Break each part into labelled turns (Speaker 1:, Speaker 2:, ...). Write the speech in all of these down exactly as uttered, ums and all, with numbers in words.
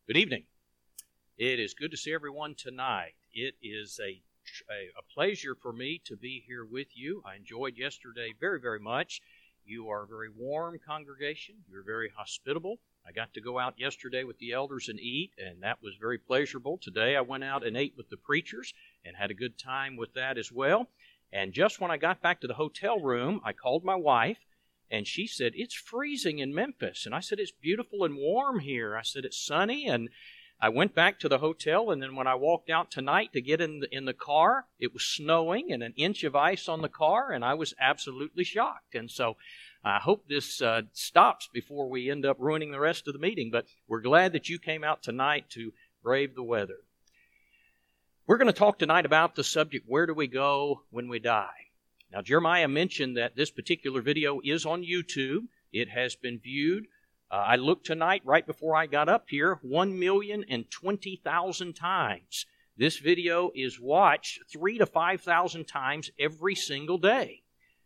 Speaker 1: Good evening. It is good to see everyone tonight. It is a, a, a pleasure for me to be here with you. I enjoyed yesterday very, very much. You are a very warm congregation. You're very hospitable. I got to go out yesterday with the elders and eat, and that was very pleasurable. Today I went out and ate with the preachers and had a good time with that as well. And just when I got back to the hotel room, I called my wife, and she said, "It's freezing in Memphis." And I said, "It's beautiful and warm here." I said, "It's sunny." And I went back to the hotel, and then when I walked out tonight to get in the, in the car, it was snowing and an inch of ice on the car, and I was absolutely shocked. And so I hope this uh, stops before we end up ruining the rest of the meeting. But we're glad that you came out tonight to brave the weather. We're going to talk tonight about the subject, where do we go when we die? Now, Jeremiah mentioned that this particular video is on YouTube. It has been viewed. Uh, I looked tonight, right before I got up here, one million twenty thousand times. This video is watched three to five thousand times every single day.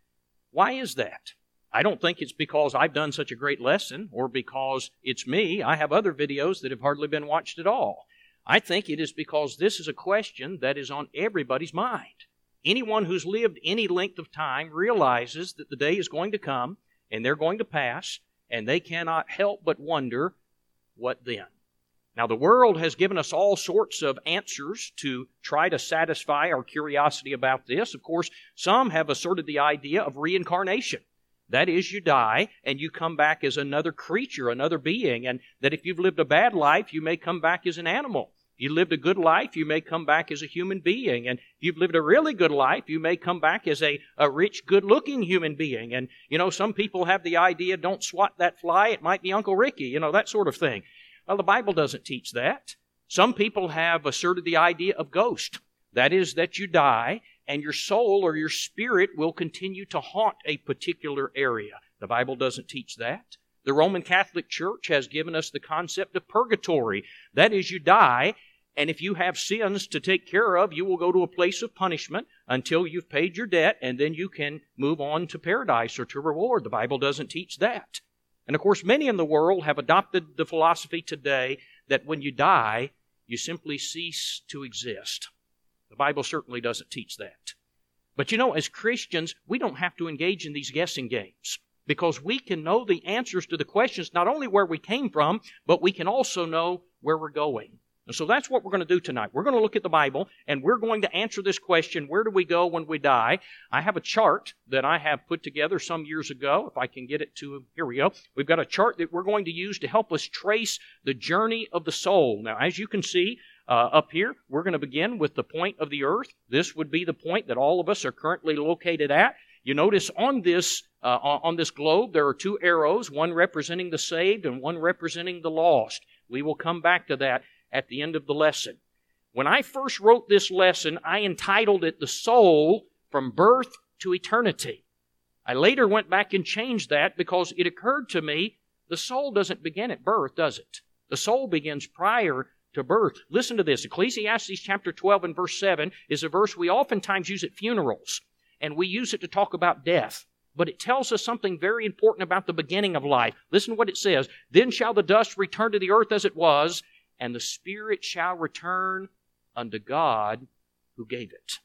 Speaker 1: Why is that? I don't think it's because I've done such a great lesson or because it's me. I have other videos that have hardly been watched at all. I think it is because this is a question that is on everybody's mind. Anyone who's lived any length of time realizes that the day is going to come and they're going to pass, and they cannot help but wonder, what then? Now, the world has given us all sorts of answers to try to satisfy our curiosity about this. Of course, some have asserted the idea of reincarnation. That is, you die and you come back as another creature, another being, and that if you've lived a bad life, you may come back as an animal. If you lived a good life, you may come back as a human being. And if you've lived a really good life, you may come back as a, a rich, good-looking human being. And, you know, some people have the idea, don't swat that fly, it might be Uncle Ricky, you know, that sort of thing. Well, the Bible doesn't teach that. Some people have asserted the idea of ghost. That is, that you die, and your soul or your spirit will continue to haunt a particular area. The Bible doesn't teach that. The Roman Catholic Church has given us the concept of purgatory. That is, you die, and if you have sins to take care of, you will go to a place of punishment until you've paid your debt, and then you can move on to paradise or to reward. The Bible doesn't teach that. And of course, many in the world have adopted the philosophy today that when you die, you simply cease to exist. The Bible certainly doesn't teach that. But you know, as Christians, we don't have to engage in these guessing games, because we can know the answers to the questions, not only where we came from, but we can also know where we're going. And so that's what we're going to do tonight. We're going to look at the Bible, and we're going to answer this question, where do we go when we die? I have a chart that I have put together some years ago. If I can get it to, here we go. We've got a chart that we're going to use to help us trace the journey of the soul. Now, as you can see, uh, up here, we're going to begin with the point of the earth. This would be the point that all of us are currently located at. You notice on this uh, on this globe, there are two arrows, one representing the saved and one representing the lost. We will come back to that at the end of the lesson. When I first wrote this lesson, I entitled it The Soul from Birth to Eternity. I later went back and changed that because it occurred to me the soul doesn't begin at birth, does it? The soul begins prior to birth. Listen to this. Ecclesiastes chapter twelve and verse seven is a verse we oftentimes use at funerals, and we use it to talk about death. But it tells us something very important about the beginning of life. Listen to what it says. Then shall the dust return to the earth as it was, and the spirit shall return unto God who gave it.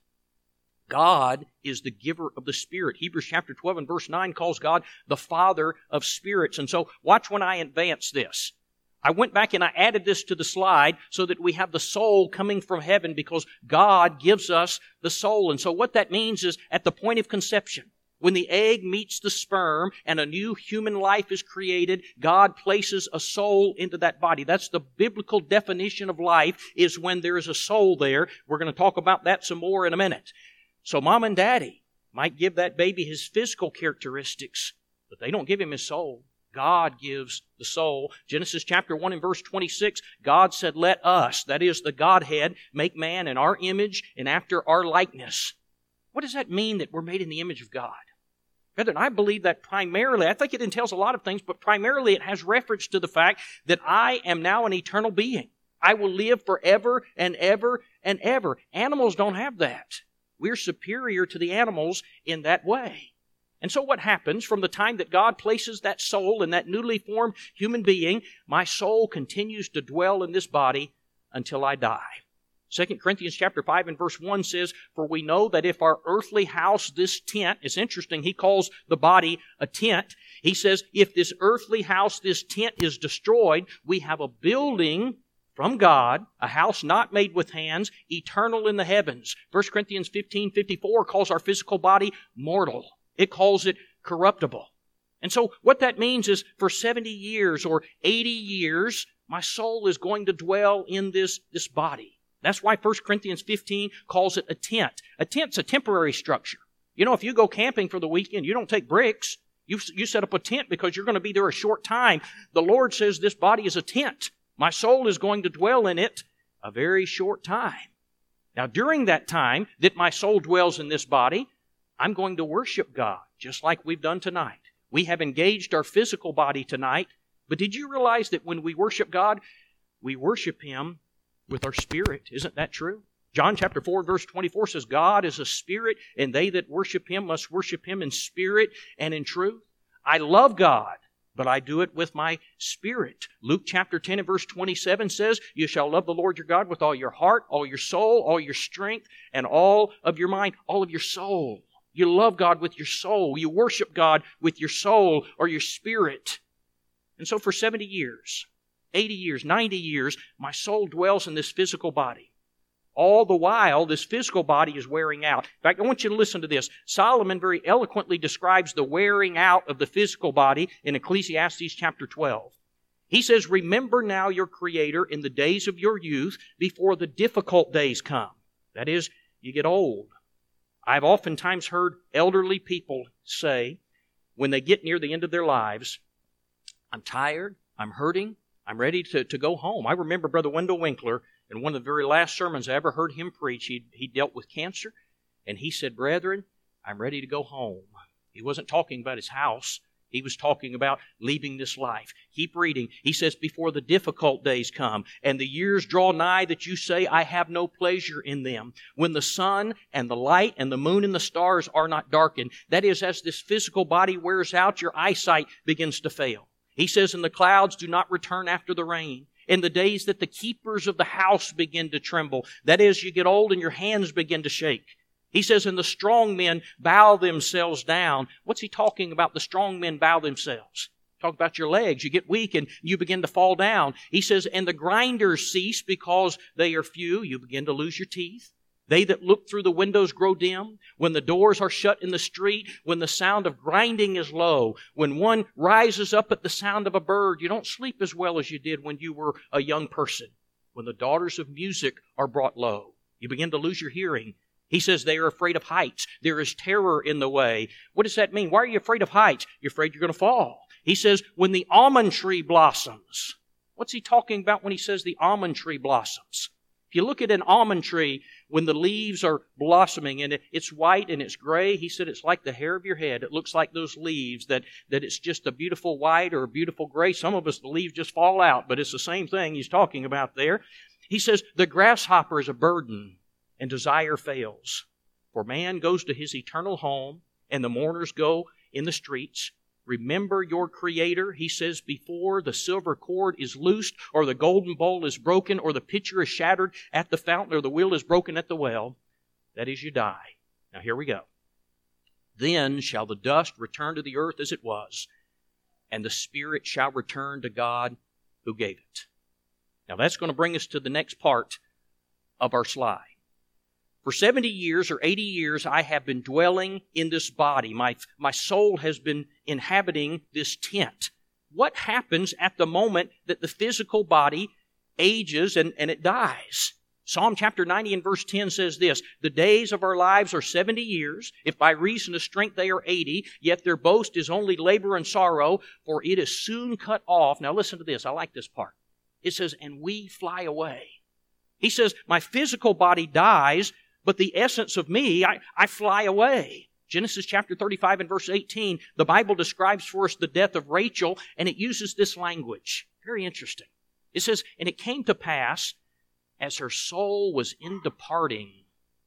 Speaker 1: God is the giver of the Spirit. Hebrews chapter twelve and verse nine calls God the Father of spirits. And so watch when I advance this. I went back and I added this to the slide so that we have the soul coming from heaven, because God gives us the soul. And so what that means is at the point of conception, when the egg meets the sperm and a new human life is created, God places a soul into that body. That's the biblical definition of life, is when there is a soul there. We're going to talk about that some more in a minute. So mom and daddy might give that baby his physical characteristics, but they don't give him his soul. God gives the soul. Genesis chapter one and verse twenty-six, God said, "Let us," that is the Godhead, "make man in our image and after our likeness." What does that mean, that we're made in the image of God? Brethren, I believe that primarily, I think it entails a lot of things, but primarily it has reference to the fact that I am now an eternal being. I will live forever and ever and ever. Animals don't have that. We're superior to the animals in that way. And so what happens from the time that God places that soul in that newly formed human being, my soul continues to dwell in this body until I die. Second Corinthians chapter five and verse one says, "For we know that if our earthly house, this tent," it's interesting, he calls the body a tent. He says, if this earthly house, this tent is destroyed, we have a building from God, a house not made with hands, eternal in the heavens. First Corinthians fifteen fifty-four calls our physical body mortal. It calls it corruptible. And so what that means is for seventy years or eighty years, my soul is going to dwell in this, this body. That's why First Corinthians fifteen calls it a tent. A tent's a temporary structure. You know, if you go camping for the weekend, you don't take bricks. You, you set up a tent because you're going to be there a short time. The Lord says this body is a tent. My soul is going to dwell in it a very short time. Now, during that time that my soul dwells in this body, I'm going to worship God, just like we've done tonight. We have engaged our physical body tonight, but did you realize that when we worship God, we worship Him with our spirit? Isn't that true? John chapter four, verse twenty-four says, God is a spirit, and they that worship Him must worship Him in spirit and in truth. I love God, but I do it with my spirit. Luke chapter ten and verse twenty-seven says, you shall love the Lord your God with all your heart, all your soul, all your strength, and all of your mind, all of your soul. You love God with your soul. You worship God with your soul or your spirit. And so for seventy years, eighty years, ninety years, my soul dwells in this physical body. All the while, this physical body is wearing out. In fact, I want you to listen to this. Solomon very eloquently describes the wearing out of the physical body in Ecclesiastes chapter twelve. He says, remember now your Creator in the days of your youth before the difficult days come. That is, you get old. I've oftentimes heard elderly people say, when they get near the end of their lives, I'm tired, I'm hurting, I'm ready to, to go home. I remember Brother Wendell Winkler, in one of the very last sermons I ever heard him preach, he, he dealt with cancer, and he said, brethren, I'm ready to go home. He wasn't talking about his house. He was talking about leaving this life. Keep reading. He says, before the difficult days come, and the years draw nigh that you say, I have no pleasure in them. When the sun and the light and the moon and the stars are not darkened. That is, as this physical body wears out, your eyesight begins to fail. He says, and the clouds do not return after the rain. In the days that the keepers of the house begin to tremble. That is, you get old and your hands begin to shake. He says, and the strong men bow themselves down. What's he talking about? The strong men bow themselves. Talk about your legs. You get weak and you begin to fall down. He says, and the grinders cease because they are few. You begin to lose your teeth. They that look through the windows grow dim. When the doors are shut in the street, when the sound of grinding is low, when one rises up at the sound of a bird, you don't sleep as well as you did when you were a young person. When the daughters of music are brought low, you begin to lose your hearing. He says they are afraid of heights. There is terror in the way. What does that mean? Why are you afraid of heights? You're afraid you're going to fall. He says when the almond tree blossoms. What's he talking about when he says the almond tree blossoms? If you look at an almond tree, when the leaves are blossoming and it's white and it's gray, he said it's like the hair of your head. It looks like those leaves, that, that it's just a beautiful white or a beautiful gray. Some of us, the leaves just fall out, but it's the same thing he's talking about there. He says the grasshopper is a burden and desire fails. For man goes to his eternal home and the mourners go in the streets. Remember your Creator, he says, before the silver cord is loosed, or the golden bowl is broken, or the pitcher is shattered at the fountain, or the wheel is broken at the well. That is, you die. Now here we go. Then shall the dust return to the earth as it was, and the spirit shall return to God who gave it. Now that's going to bring us to the next part of our slide. For seventy years or eighty years, I have been dwelling in this body. My, my soul has been inhabiting this tent. What happens at the moment that the physical body ages and, and it dies? Psalm chapter ninety and verse ten says this, the days of our lives are seventy years. If by reason of strength they are eighty, yet their boast is only labor and sorrow, for it is soon cut off. Now listen to this. I like this part. It says, and we fly away. He says, my physical body dies, but the essence of me, I, I fly away. Genesis chapter thirty-five and verse eighteen, the Bible describes for us the death of Rachel, and it uses this language. Very interesting. It says, and it came to pass, as her soul was in departing.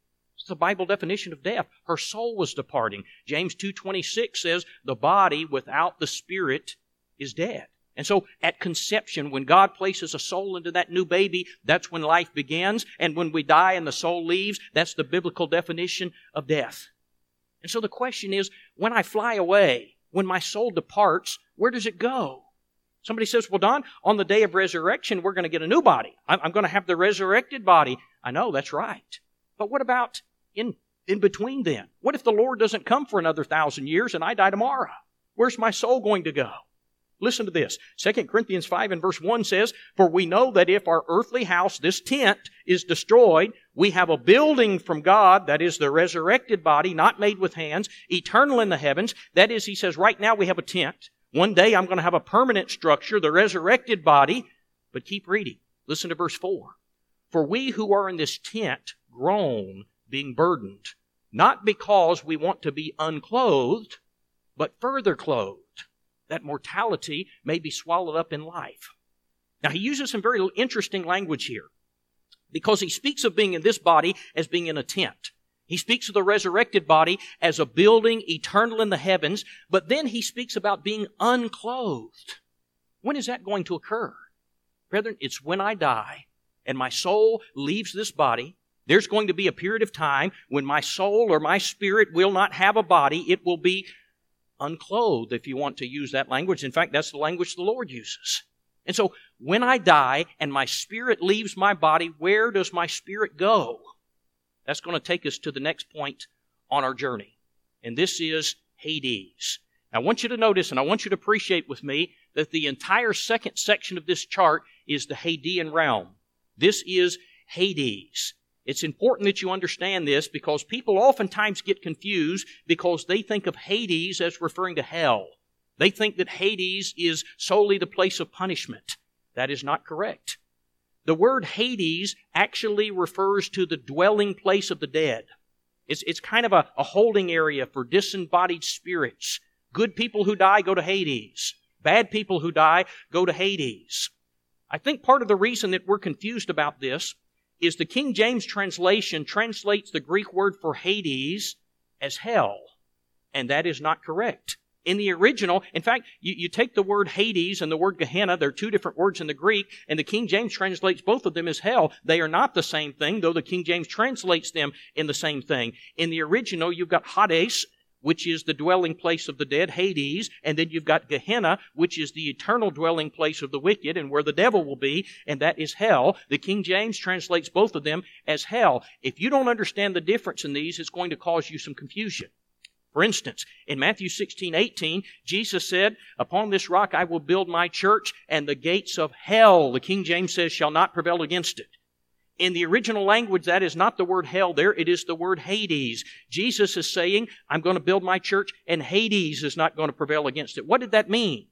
Speaker 1: It's the Bible definition of death. Her soul was departing. James two twenty-six says, the body without the spirit is dead. And so at conception, when God places a soul into that new baby, that's when life begins. And when we die and the soul leaves, that's the biblical definition of death. And so the question is, when I fly away, when my soul departs, where does it go? Somebody says, well, Don, on the day of resurrection, we're going to get a new body. I'm, I'm going to have the resurrected body. I know, that's right. But what about in, in between then? What if the Lord doesn't come for another thousand years and I die tomorrow? Where's my soul going to go? Listen to this. Second Corinthians five and verse one says, for we know that if our earthly house, this tent, is destroyed, we have a building from God, that is the resurrected body, not made with hands, eternal in the heavens. That is, he says, right now we have a tent. One day I'm going to have a permanent structure, the resurrected body. But keep reading. Listen to verse four. For we who are in this tent groan, being burdened, not because we want to be unclothed, but further clothed, that mortality may be swallowed up in life. Now, he uses some very interesting language here, because he speaks of being in this body as being in a tent. He speaks of the resurrected body as a building eternal in the heavens, but then he speaks about being unclothed. When is that going to occur? Brethren, it's when I die and my soul leaves this body. There's going to be a period of time when my soul or my spirit will not have a body. It will be unclothed, if you want to use that language. In fact, that's the language the Lord uses. And so, when I die and my spirit leaves my body, where does my spirit go? That's going to take us to the next point on our journey. And this is Hades. Now, I want you to notice, and I want you to appreciate with me, that the entire second section of this chart is the Hadean realm. This is Hades. It's important that you understand this, because people oftentimes get confused because they think of Hades as referring to hell. They think that Hades is solely the place of punishment. That is not correct. The word Hades actually refers to the dwelling place of the dead. It's, it's kind of a, a holding area for disembodied spirits. Good people who die go to Hades. Bad people who die go to Hades. I think part of the reason that we're confused about this is the King James translation translates the Greek word for Hades as hell. And that is not correct. In the original, in fact, you, you take the word Hades and the word Gehenna, they're two different words in the Greek, and the King James translates both of them as hell. They are not the same thing, though the King James translates them in the same thing. In the original, you've got Hades, which is the dwelling place of the dead, Hades, and then you've got Gehenna, which is the eternal dwelling place of the wicked and where the devil will be, and that is hell. The King James translates both of them as hell. If you don't understand the difference in these, it's going to cause you some confusion. For instance, in Matthew sixteen eighteen, Jesus said, upon this rock I will build my church, and the gates of hell, the King James says, shall not prevail against it. In the original language, that is not the word hell there, it is the word Hades. Jesus is saying, I'm going to build my church, and Hades is not going to prevail against it. What did that mean?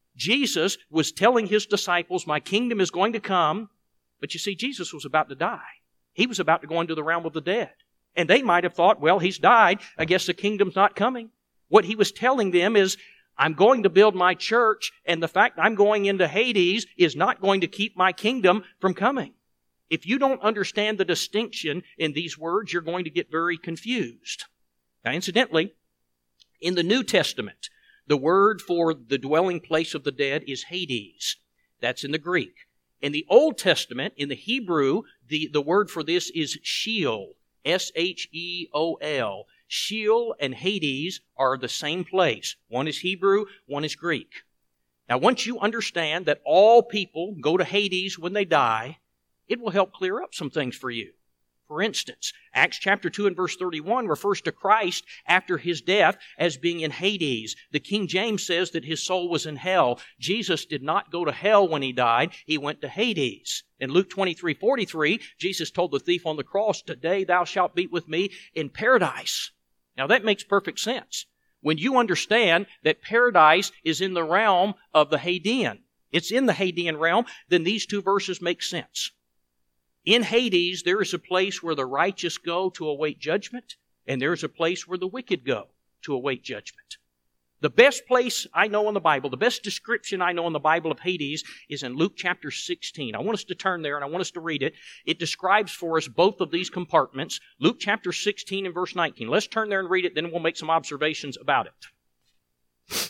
Speaker 1: Jesus was telling His disciples, my kingdom is going to come, but you see, Jesus was about to die. He was about to go into the realm of the dead. And they might have thought, well, He's died, I guess the kingdom's not coming. What He was telling them is, I'm going to build my church, and the fact I'm going into Hades is not going to keep my kingdom from coming. If you don't understand the distinction in these words, you're going to get very confused. Now, incidentally, in the New Testament, the word for the dwelling place of the dead is Hades. That's in the Greek. In the Old Testament, in the Hebrew, the, the word for this is Sheol. S H E O L. Sheol and Hades are the same place. One is Hebrew, one is Greek. Now, once you understand that all people go to Hades when they die, it will help clear up some things for you. For instance, Acts chapter two and verse thirty-one refers to Christ after His death as being in Hades. The King James says that His soul was in hell. Jesus did not go to hell when He died. He went to Hades. In Luke twenty-three forty-three, Jesus told the thief on the cross, today thou shalt be with me in paradise. Now that makes perfect sense. When you understand that paradise is in the realm of the Hadean, it's in the Hadean realm, then these two verses make sense. In Hades, there is a place where the righteous go to await judgment, and there is a place where the wicked go to await judgment. The best place I know in the Bible, the best description I know in the Bible of Hades is in Luke chapter sixteen. I want us to turn there and I want us to read it. It describes for us both of these compartments. Luke chapter sixteen and verse nineteen. Let's turn there and read it, then we'll make some observations about it.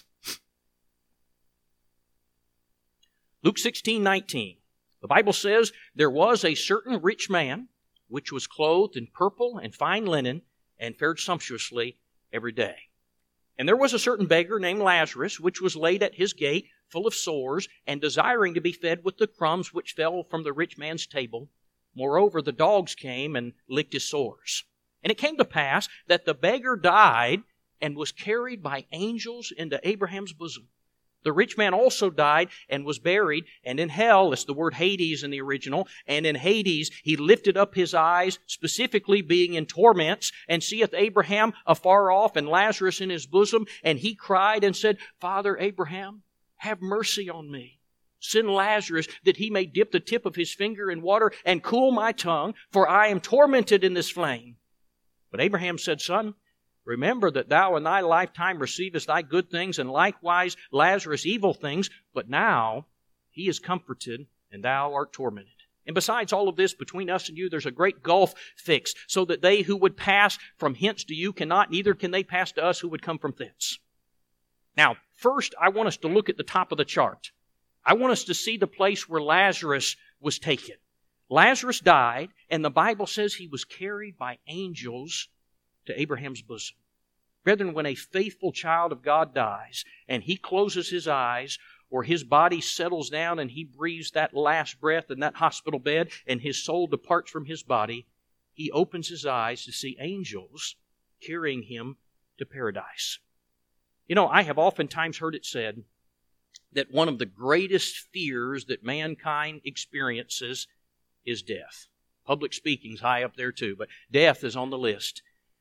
Speaker 1: Luke sixteen nineteen. The Bible says, "There was a certain rich man, which was clothed in purple and fine linen, and fared sumptuously every day. And there was a certain beggar named Lazarus, which was laid at his gate, full of sores, and desiring to be fed with the crumbs which fell from the rich man's table. Moreover, the dogs came and licked his sores. And it came to pass that the beggar died and was carried by angels into Abraham's bosom. The rich man also died and was buried, and in hell," it's the word Hades in the original, "and in Hades he lifted up his eyes, specifically being in torments, and seeth Abraham afar off and Lazarus in his bosom, and he cried and said, Father Abraham, have mercy on me. Send Lazarus that he may dip the tip of his finger in water and cool my tongue, for I am tormented in this flame. But Abraham said, Son, remember that thou in thy lifetime receivest thy good things, and likewise Lazarus evil things, but now he is comforted, and thou art tormented. And besides all of this, between us and you, there's a great gulf fixed, so that they who would pass from hence to you cannot, neither can they pass to us who would come from thence." Now, first, I want us to look at the top of the chart. I want us to see the place where Lazarus was taken. Lazarus died, and the Bible says he was carried by angels to Abraham's bosom. Brethren, when a faithful child of God dies and he closes his eyes, or his body settles down and he breathes that last breath in that hospital bed and his soul departs from his body, he opens his eyes to see angels carrying him to paradise. You know, I have oftentimes heard it said that one of the greatest fears that mankind experiences is death. Public speaking's high up there too, but death is on the list.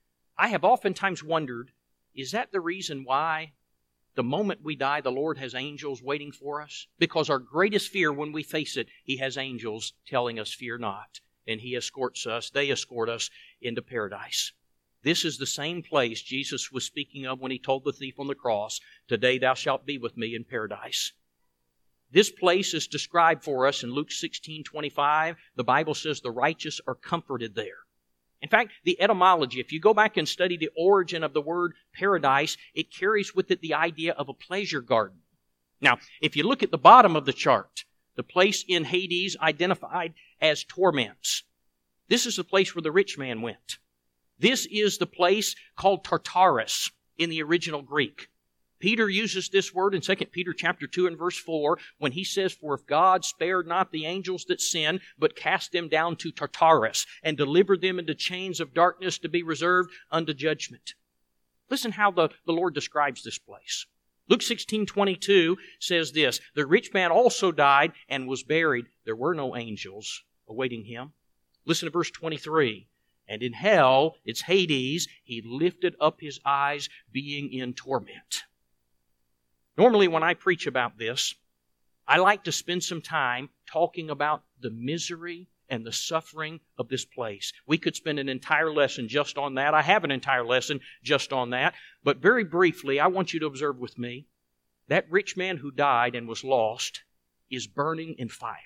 Speaker 1: I have oftentimes wondered, is that the reason why the moment we die, the Lord has angels waiting for us? Because our greatest fear when we face it, He has angels telling us, fear not. And He escorts us, they escort us into paradise. This is the same place Jesus was speaking of when He told the thief on the cross, today thou shalt be with me in paradise. This place is described for us in Luke sixteen twenty-five. The Bible says the righteous are comforted there. In fact, the etymology, if you go back and study the origin of the word paradise, it carries with it the idea of a pleasure garden. Now, if you look at the bottom of the chart, the place in Hades identified as torments. This is the place where the rich man went. This is the place called Tartarus in the original Greek. Peter uses this word in Second Peter chapter two and verse four when he says, For if God spared not the angels that sinned, but cast them down to Tartarus and delivered them into chains of darkness to be reserved unto judgment. Listen how the, the Lord describes this place. Luke sixteen twenty-two says this, The rich man also died and was buried. There were no angels awaiting him. Listen to verse twenty-three. And in hell, it's Hades, he lifted up his eyes, being in torment. Normally, when I preach about this, I like to spend some time talking about the misery and the suffering of this place. We could spend an entire lesson just on that. I have an entire lesson just on that. But very briefly, I want you to observe with me, that rich man who died and was lost is burning in fire.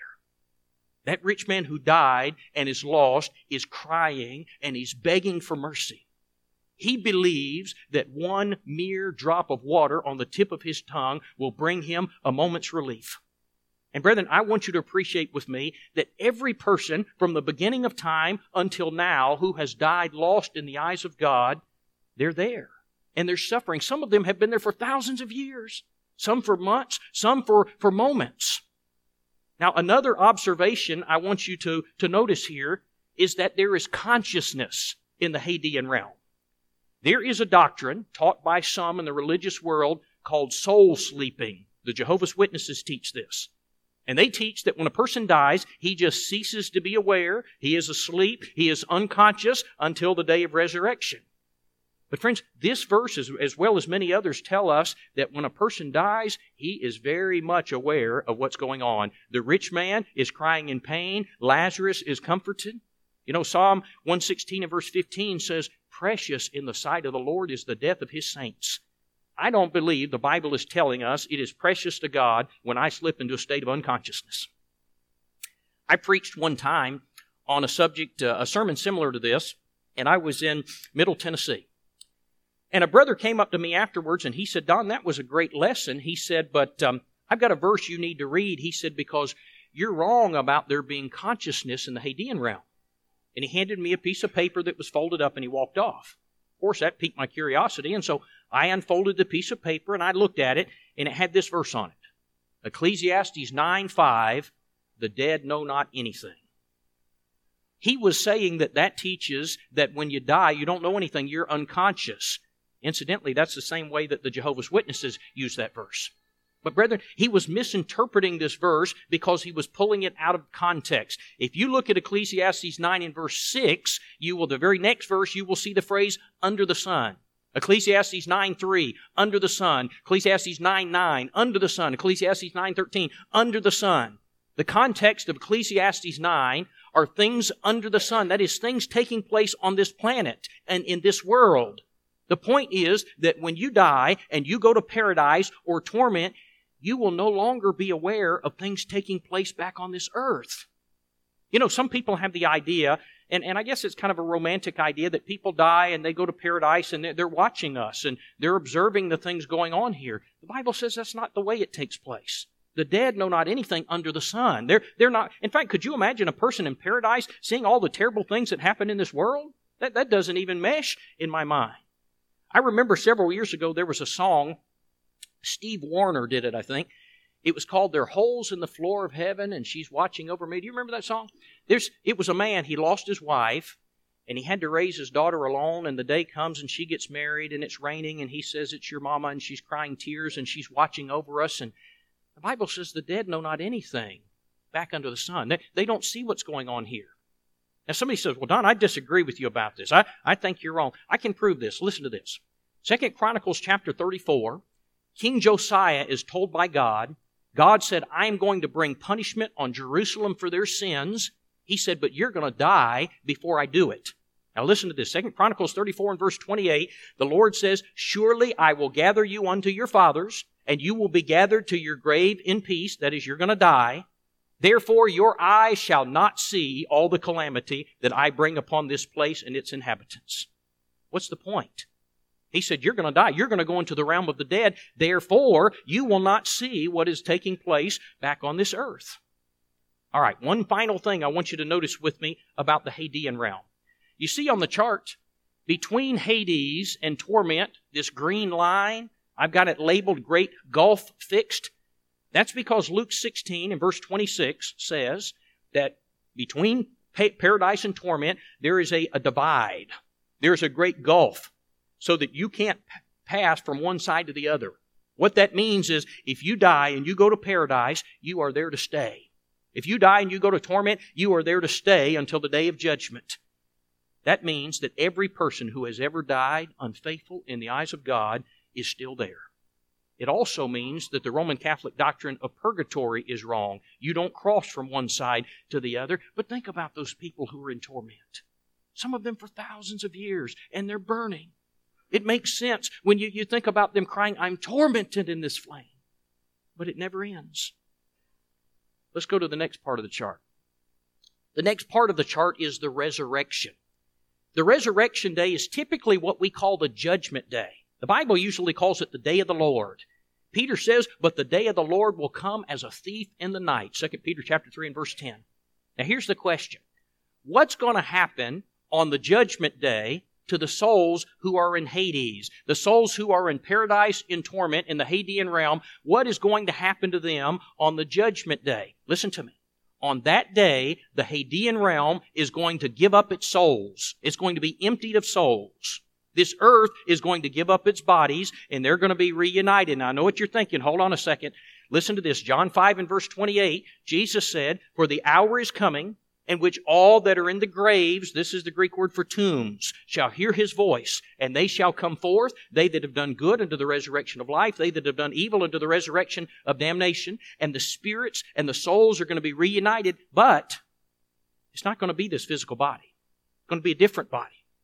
Speaker 1: That rich man who died and is lost is crying and he's begging for mercy. He believes that one mere drop of water on the tip of his tongue will bring him a moment's relief. And brethren, I want you to appreciate with me that every person from the beginning of time until now who has died lost in the eyes of God, they're there. And they're suffering. Some of them have been there for thousands of years. Some for months. Some for, for moments. Now, another observation I want you to, to notice here is that there is consciousness in the Hadean realm. There is a doctrine taught by some in the religious world called soul sleeping. The Jehovah's Witnesses teach this. And they teach that when a person dies, he just ceases to be aware. He is asleep. He is unconscious until the day of resurrection. But friends, this verse, as well as many others, tell us that when a person dies, he is very much aware of what's going on. The rich man is crying in pain. Lazarus is comforted. You know, Psalm one sixteen and verse fifteen says, Precious in the sight of the Lord is the death of His saints. I don't believe the Bible is telling us it is precious to God when I slip into a state of unconsciousness. I preached one time on a subject, uh, a sermon similar to this, and I was in Middle Tennessee. And a brother came up to me afterwards and he said, Don, that was a great lesson. He said, but um, I've got a verse you need to read. He said, because you're wrong about there being consciousness in the Hadean realm. And he handed me a piece of paper that was folded up and he walked off. Of course, that piqued my curiosity, and so I unfolded the piece of paper and I looked at it, and it had this verse on it. Ecclesiastes nine five, the dead know not anything. He was saying that that teaches that when you die, you don't know anything, you're unconscious. Incidentally, that's the same way that the Jehovah's Witnesses use that verse. But brethren, he was misinterpreting this verse because he was pulling it out of context. If you look at Ecclesiastes nine in verse six, you will, the very next verse, you will see the phrase, under the sun. Ecclesiastes nine three, under the sun. Ecclesiastes nine nine, under the sun. Ecclesiastes nine thirteen, under the sun. The context of Ecclesiastes nine are things under the sun. That is, things taking place on this planet and in this world. The point is that when you die and you go to paradise or torment, you will no longer be aware of things taking place back on this earth. You know, some people have the idea, and, and I guess it's kind of a romantic idea, that people die and they go to paradise and they're, they're watching us and they're observing the things going on here. The Bible says that's not the way it takes place. The dead know not anything under the sun. They're, they're not. In fact, could you imagine a person in paradise seeing all the terrible things that happen in this world? That, that doesn't even mesh in my mind. I remember several years ago there was a song, Steve Warner did it, I think. It was called There Are Holes in the Floor of Heaven and She's Watching Over Me. Do you remember that song? There's, it was a man, he lost his wife and he had to raise his daughter alone, and the day comes and she gets married and it's raining and he says it's your mama and she's crying tears and she's watching over us. And the Bible says the dead know not anything back under the sun. They, they don't see what's going on here. Now somebody says, well, Don, I disagree with you about this. I, I think you're wrong. I can prove this. Listen to this. Second Chronicles chapter thirty-four, King Josiah is told by God, God said, I am going to bring punishment on Jerusalem for their sins. He said, but you're going to die before I do it. Now listen to this. Second Chronicles thirty-four and verse twenty-eight, the Lord says, surely I will gather you unto your fathers, and you will be gathered to your grave in peace. That is, you're going to die. Therefore your eyes shall not see all the calamity that I bring upon this place and its inhabitants. What's the point? He said, you're going to die. You're going to go into the realm of the dead. Therefore, you will not see what is taking place back on this earth. All right, one final thing I want you to notice with me about the Hadean realm. You see on the chart, between Hades and torment, this green line, I've got it labeled Great Gulf Fixed. That's because Luke sixteen and verse twenty-six says that between paradise and torment, there is a, a divide. There's a great gulf, so that you can't pass from one side to the other. What that means is, if you die and you go to paradise, you are there to stay. If you die and you go to torment, you are there to stay until the day of judgment. That means that every person who has ever died unfaithful in the eyes of God is still there. It also means that the Roman Catholic doctrine of purgatory is wrong. You don't cross from one side to the other. But think about those people who are in torment. Some of them for thousands of years, and they're burning. It makes sense when you, you think about them crying, I'm tormented in this flame. But it never ends. Let's go to the next part of the chart. The next part of the chart is the resurrection. The resurrection day is typically what we call the judgment day. The Bible usually calls it the day of the Lord. Peter says, but the day of the Lord will come as a thief in the night. Second Peter chapter three and verse ten. Now here's the question. What's going to happen on the judgment day to the souls who are in Hades? The souls who are in paradise in torment in the Hadean realm, what is going to happen to them on the judgment day? Listen to me. On that day, the Hadean realm is going to give up its souls. It's going to be emptied of souls. This earth is going to give up its bodies, and they're going to be reunited. Now, I know what you're thinking. Hold on a second. Listen to this. John five and verse twenty-eight, Jesus said, for the hour is coming in which all that are in the graves, this is the Greek word for tombs, shall hear His voice, and they shall come forth, they that have done good unto the resurrection of life, they that have done evil unto the resurrection of damnation, and the spirits and the souls are going to be reunited, but it's not going to be this physical body. It's going to be a different body.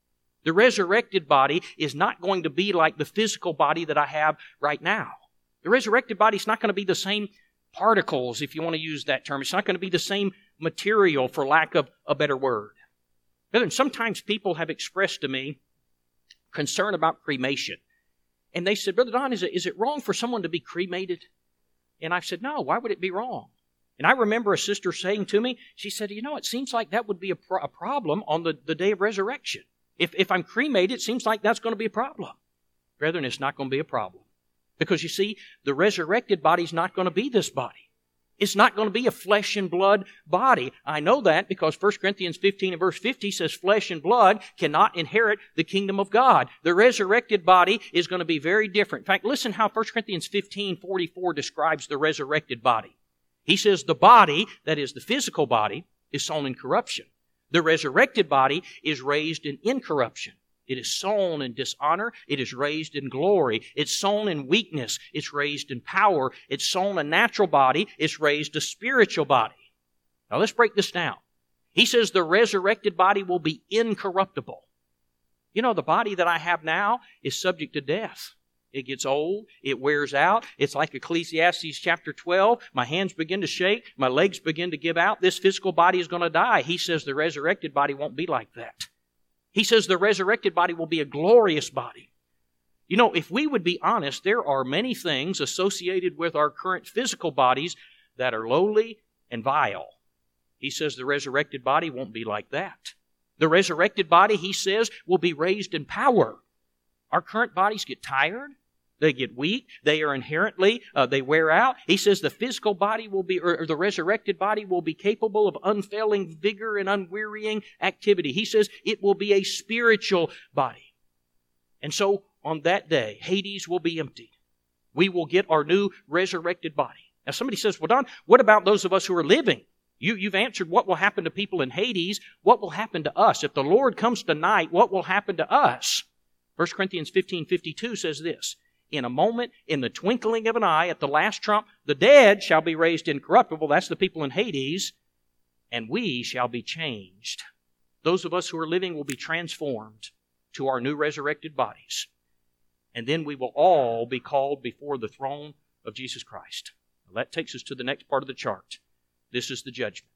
Speaker 1: The resurrected body is not going to be like the physical body that I have right now. The resurrected body is not going to be the same particles, if you want to use that term. It's not going to be the same material, for lack of a better word. Brethren, sometimes people have expressed to me concern about cremation. And they said, Brother Don, is it, is it wrong for someone to be cremated? And I said, no, why would it be wrong? And I remember a sister saying to me, she said, you know, it seems like that would be a, pro- a problem on the, the day of resurrection. If, if I'm cremated, it seems like that's going to be a problem. Brethren, it's not going to be a problem. Because you see, the resurrected body is not going to be this body. It's not going to be a flesh and blood body. I know that because First Corinthians fifteen and verse fifty says flesh and blood cannot inherit the kingdom of God. The resurrected body is going to be very different. In fact, listen how First Corinthians fifteen forty-four describes the resurrected body. He says the body, that is the physical body, is sown in corruption. The resurrected body is raised in incorruption. It is sown in dishonor. It is raised in glory. It's sown in weakness. It's raised in power. It's sown a natural body. It's raised a spiritual body. Now let's break this down. He says the resurrected body will be incorruptible. You know, the body that I have now is subject to death. It gets old. It wears out. It's like Ecclesiastes chapter twelve. My hands begin to shake. My legs begin to give out. This physical body is going to die. He says the resurrected body won't be like that. He says the resurrected body will be a glorious body. You know, if we would be honest, there are many things associated with our current physical bodies that are lowly and vile. He says the resurrected body won't be like that. The resurrected body, he says, will be raised in power. Our current bodies get tired. They get weak. They are inherently, uh, they wear out. He says the physical body will be, or, or the resurrected body will be capable of unfailing vigor and unwearying activity. He says it will be a spiritual body. And so on that day, Hades will be emptied. We will get our new resurrected body. Now somebody says, well, Don, what about those of us who are living? You, you've answered what will happen to people in Hades. What will happen to us? If the Lord comes tonight, what will happen to us? First Corinthians fifteen fifty-two says this, in a moment, in the twinkling of an eye, at the last trump, the dead shall be raised incorruptible. That's the people in Hades. And we shall be changed. Those of us who are living will be transformed to our new resurrected bodies. And then we will all be called before the throne of Jesus Christ. Well, that takes us to the next part of the chart. This is the judgment.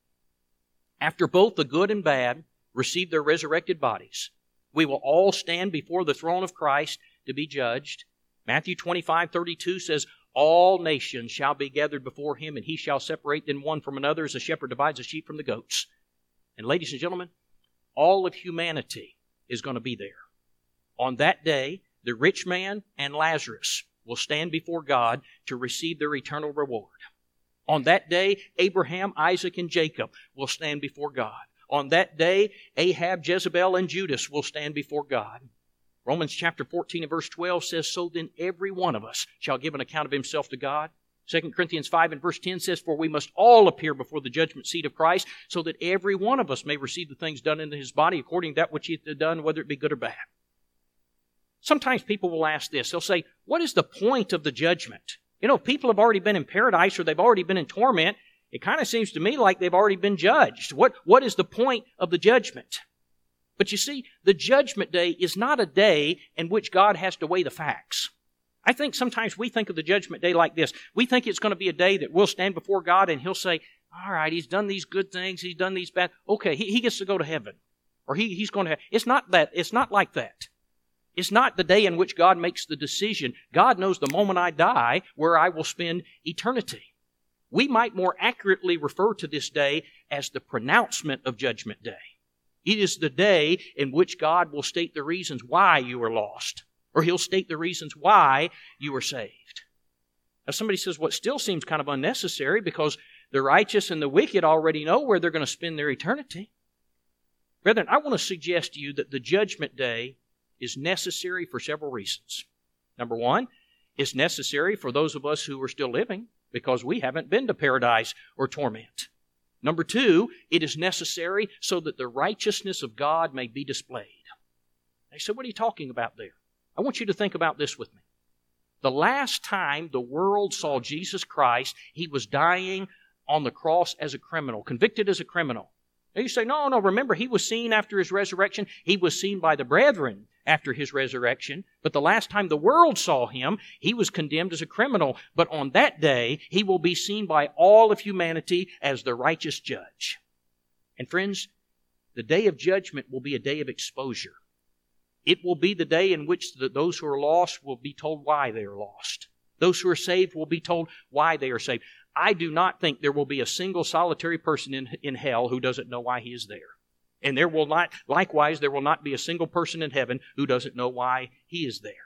Speaker 1: After both the good and bad receive their resurrected bodies, we will all stand before the throne of Christ to be judged. Matthew twenty-five thirty-two says, all nations shall be gathered before him, and he shall separate them one from another as a shepherd divides the sheep from the goats. And ladies and gentlemen, all of humanity is going to be there. On that day, the rich man and Lazarus will stand before God to receive their eternal reward. On that day, Abraham, Isaac, and Jacob will stand before God. On that day, Ahab, Jezebel, and Judas will stand before God. Romans chapter fourteen and verse twelve says, so then every one of us shall give an account of himself to God. Second Corinthians five and verse ten says, for we must all appear before the judgment seat of Christ, so that every one of us may receive the things done in his body according to that which he hath done, whether it be good or bad. Sometimes people will ask this. They'll say, what is the point of the judgment? You know, if people have already been in paradise or they've already been in torment, it kind of seems to me like they've already been judged. What, what is the point of the judgment? But you see, the judgment day is not a day in which God has to weigh the facts. I think sometimes we think of the judgment day like this. We think it's going to be a day that we'll stand before God and he'll say, all right, he's done these good things, he's done these bad. Okay, he, he gets to go to heaven. Or he, he's going to heaven. It's not that. It's not like that. It's not the day in which God makes the decision. God knows the moment I die where I will spend eternity. We might more accurately refer to this day as the pronouncement of Judgment Day. It is the day in which God will state the reasons why you are lost, or He'll state the reasons why you are saved. Now somebody says, well, it still seems kind of unnecessary because the righteous and the wicked already know where they're going to spend their eternity. Brethren, I want to suggest to you that the Judgment Day is necessary for several reasons. Number one, it's necessary for those of us who are still living because we haven't been to paradise or torment. Number two, it is necessary so that the righteousness of God may be displayed. They said, what are you talking about there? I want you to think about this with me. The last time the world saw Jesus Christ, He was dying on the cross as a criminal, convicted as a criminal. Now you say, no, no, remember, he was seen after his resurrection. He was seen by the brethren after his resurrection. But the last time the world saw him, he was condemned as a criminal. But on that day, he will be seen by all of humanity as the righteous judge. And friends, the day of judgment will be a day of exposure. It will be the day in which the, those who are lost will be told why they are lost. Those who are saved will be told why they are saved. I do not think there will be a single solitary person in, in hell who doesn't know why he is there. And there will not, likewise, there will not be a single person in heaven who doesn't know why he is there.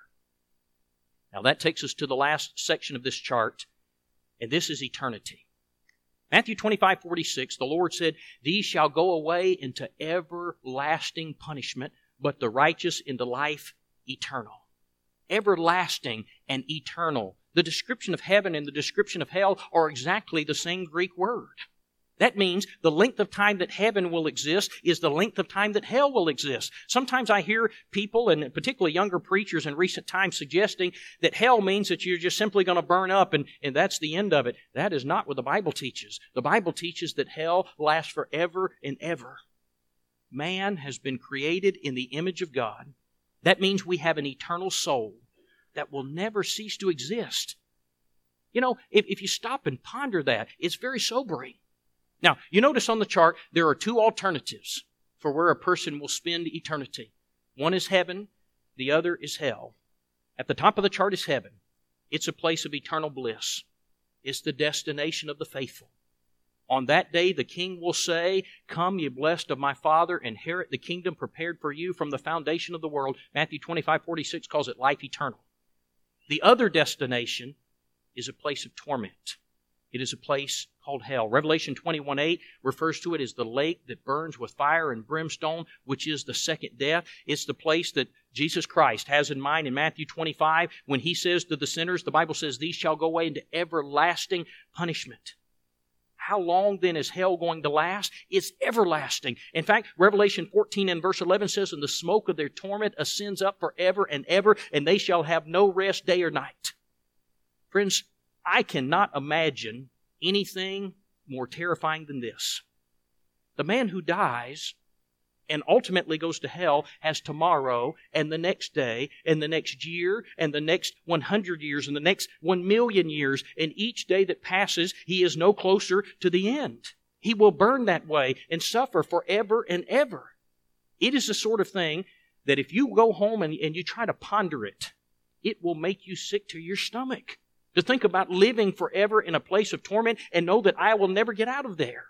Speaker 1: Now that takes us to the last section of this chart, and this is eternity. Matthew twenty-five forty-six, the Lord said, "These shall go away into everlasting punishment, but the righteous into life eternal." Everlasting and eternal. The description of heaven and the description of hell are exactly the same Greek word. That means the length of time that heaven will exist is the length of time that hell will exist. Sometimes I hear people, and particularly younger preachers in recent times, suggesting that hell means that you're just simply going to burn up and, and that's the end of it. That is not what the Bible teaches. The Bible teaches that hell lasts forever and ever. Man has been created in the image of God. That means we have an eternal soul that will never cease to exist. You know, if, if you stop and ponder that, it's very sobering. Now, you notice on the chart, there are two alternatives for where a person will spend eternity. One is heaven, the other is hell. At the top of the chart is heaven. It's a place of eternal bliss. It's the destination of the faithful. On that day, the King will say, "Come, ye blessed of my Father, inherit the kingdom prepared for you from the foundation of the world." Matthew twenty-five forty-six calls it life eternal. The other destination is a place of torment. It is a place called hell. Revelation twenty-one eight refers to it as the lake that burns with fire and brimstone, which is the second death. It's the place that Jesus Christ has in mind in Matthew twenty-five when He says to the sinners, the Bible says, "These shall go away into everlasting punishment." How long then is hell going to last? It's everlasting. In fact, Revelation fourteen and verse eleven says, "And the smoke of their torment ascends up forever and ever, and they shall have no rest day or night." Friends, I cannot imagine anything more terrifying than this. The man who dies and ultimately goes to hell has tomorrow and the next day and the next year and the next one hundred years and the next one million years. And each day that passes, he is no closer to the end. He will burn that way and suffer forever and ever. It is the sort of thing that if you go home and, and you try to ponder it, it will make you sick to your stomach. To think about living forever in a place of torment and know that I will never get out of there.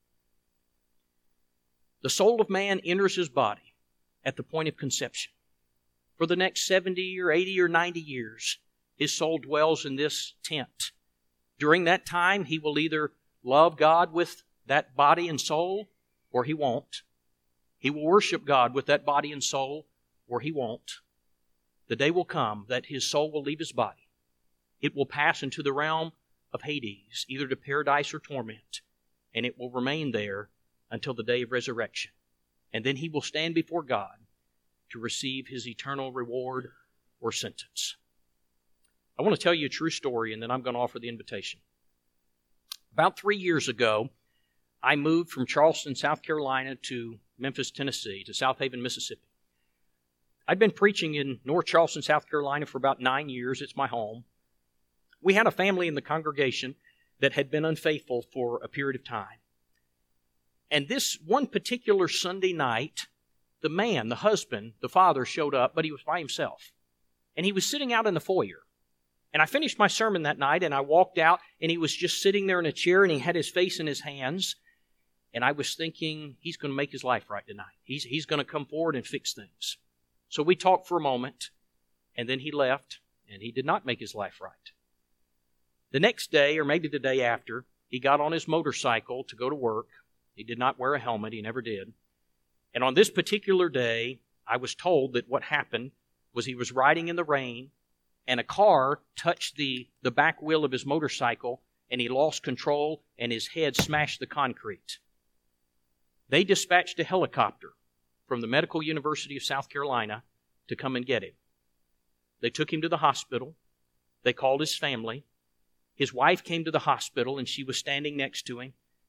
Speaker 1: The soul of man enters his body at the point of conception. For the next seventy or eighty or ninety years, his soul dwells in this tent. During that time, he will either love God with that body and soul, or he won't. He will worship God with that body and soul, or he won't. The day will come that his soul will leave his body. It will pass into the realm of Hades, either to paradise or torment, and it will remain there until the day of resurrection. And then he will stand before God to receive his eternal reward or sentence. I want to tell you a true story, and then I'm going to offer the invitation. About three years ago, I moved from Charleston, South Carolina to Memphis, Tennessee, to South Haven, Mississippi. I'd been preaching in North Charleston, South Carolina for about nine years. It's my home. We had a family in the congregation that had been unfaithful for a period of time. And this one particular Sunday night, the man, the husband, the father showed up, but he was by himself. And he was sitting out in the foyer. And I finished my sermon that night, and I walked out, and he was just sitting there in a chair, and he had his face in his hands. And I was thinking, he's going to make his life right tonight. He's, he's going to come forward and fix things. So we talked for a moment, and then he left, and he did not make his life right. The next day, or maybe the day after, he got on his motorcycle to go to work. He did not wear a helmet. He never did. And on this particular day, I was told that what happened was he was riding in the rain, and a car touched the, the back wheel of his motorcycle, and he lost control, and his head smashed the concrete. They dispatched a helicopter from the Medical University of South Carolina to come and get him. They took him to the hospital. They called his family. His wife came to the hospital, and she was standing next to him.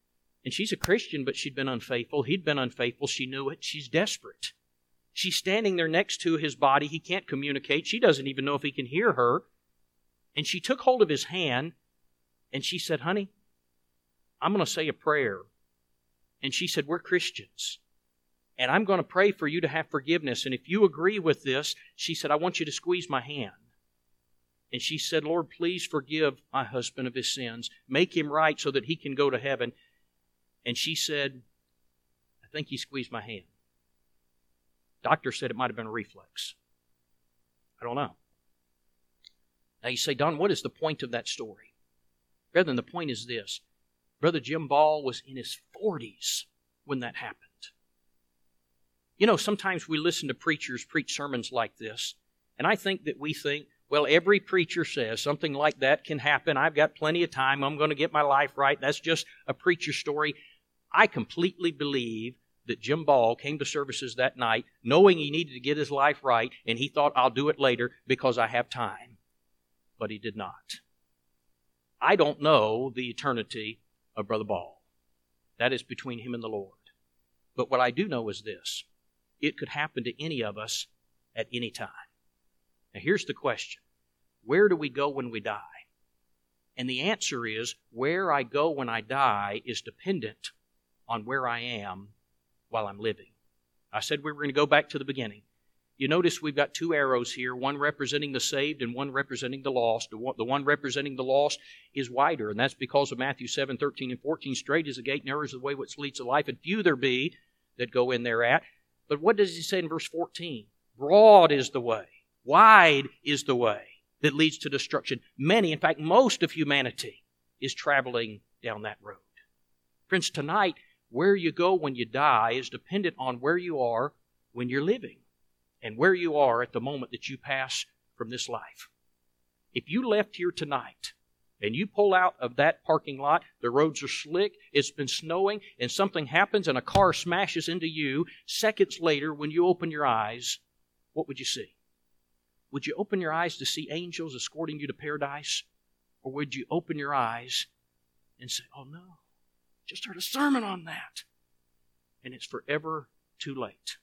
Speaker 1: And she's a Christian, but she'd been unfaithful. He'd been unfaithful. She knew it. She's desperate. She's standing there next to his body. He can't communicate. She doesn't even know if he can hear her. And she took hold of his hand, and she said, honey, I'm going to say a prayer. And she said, we're Christians. And I'm going to pray for you to have forgiveness. And if you agree with this, she said, I want you to squeeze my hand. And she said, Lord, please forgive my husband of his sins. Make him right so that he can go to heaven. And she said, I think he squeezed my hand. Doctor said it might have been a reflex. I don't know. Now you say, Don, what is the point of that story? Brethren, the point is this. Brother Jim Ball was in his forties when that happened. You know, sometimes we listen to preachers preach sermons like this, and I think that we think, well, every preacher says something like that can happen. I've got plenty of time. I'm going to get my life right. That's just a preacher story. I completely believe that Jim Ball came to services that night knowing he needed to get his life right, and he thought, I'll do it later because I have time. But he did not. I don't know the eternity of Brother Ball. That is between him and the Lord. But what I do know is this. It could happen to any of us at any time. Now here's the question. Where do we go when we die? And the answer is, where I go when I die is dependent on where I am while I'm living. I said we were going to go back to the beginning. You notice we've got two arrows here, one representing the saved and one representing the lost. The one representing the lost is wider, and that's because of Matthew seven, thirteen, and fourteen. Straight is the gate, narrow is the way which leads to life, and few there be that go in thereat. But what does he say in verse fourteen? Broad is the way, wide is the way that leads to destruction. Many, in fact, most of humanity is traveling down that road. Friends, tonight, where you go when you die is dependent on where you are when you're living and where you are at the moment that you pass from this life. If you left here tonight and you pull out of that parking lot, the roads are slick, it's been snowing, and something happens and a car smashes into you, seconds later when you open your eyes, what would you see? Would you open your eyes to see angels escorting you to paradise? Or would you open your eyes and say, oh no, just heard a sermon on that. And it's forever too late.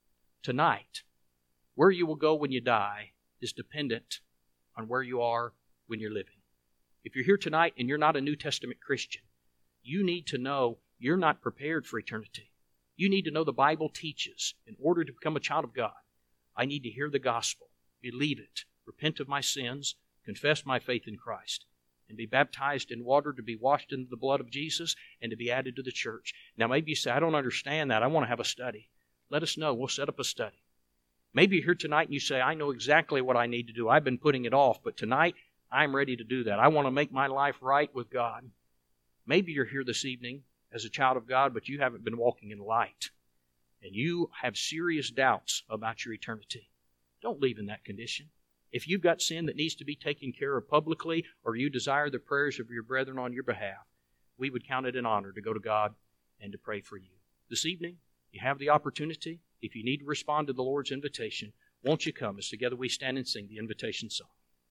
Speaker 1: Tonight, where you will go when you die is dependent on where you are when you're living. If you're here tonight and you're not a New Testament Christian, you need to know you're not prepared for eternity. You need to know the Bible teaches, in order to become a child of God, I need to hear the gospel, believe it, repent of my sins, confess my faith in Christ, and be baptized in water to be washed in the blood of Jesus and to be added to the church. Now maybe you say, I don't understand that. I want to have a study. Let us know. We'll set up a study. Maybe you're here tonight and you say, I know exactly what I need to do. I've been putting it off, but tonight I'm ready to do that. I want to make my life right with God. Maybe you're here this evening as a child of God, but you haven't been walking in light. And you have serious doubts about your eternity. Don't leave in that condition. If you've got sin that needs to be taken care of publicly, or you desire the prayers of your brethren on your behalf, we would count it an honor to go to God and to pray for you. This evening, you have the opportunity. If you need to respond to the Lord's invitation, won't you come as together we stand and sing the invitation song?